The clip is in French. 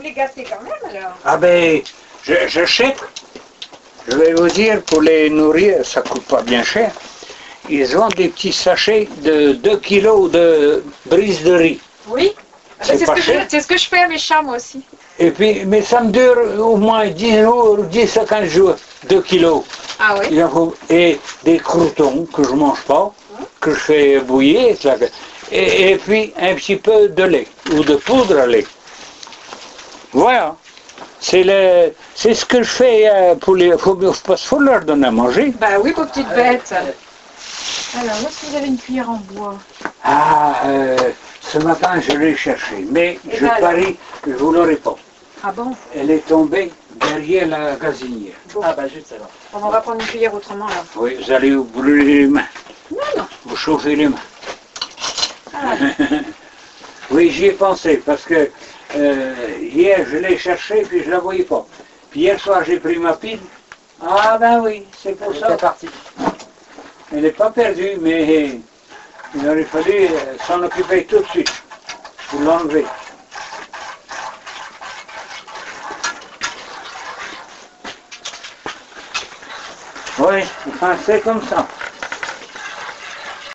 les gâter quand même alors. Ah ben, j'achète. Je vais vous dire, pour les nourrir, ça coûte pas bien cher. Ils ont des petits sachets de 2 kilos de brise de riz. Oui. C'est ce que je fais à mes chats moi aussi. Et puis, mais ça me dure au moins 10 jours, 10 à 15 jours, 2 kilos. Ah oui. Et des croutons que je mange pas, que je fais bouillir. Et puis un petit peu de lait, ou de poudre à lait. Voilà. C'est ce que je fais pour les... faut leur donner à manger. Bah oui, vos petites bêtes. Alors, où est-ce que vous avez une cuillère en bois? Ah, ce matin je l'ai cherchée, mais Et je parie que vous ne l'aurez pas. Ah bon? Elle est tombée derrière la gazinière. Bon. Ah bah juste alors. On va prendre une cuillère autrement là. Oui, vous allez vous brûler les mains. Non, non. Vous chauffez les mains. Ah. Oui, j'y ai pensé, parce que hier je l'ai cherchée, puis je ne la voyais pas. Puis hier soir j'ai pris ma pile. Ah ben oui, c'est pour ça. C'est parti. Elle n'est pas perdue, mais il aurait fallu s'en occuper tout de suite, pour l'enlever. Oui, enfin c'est comme ça.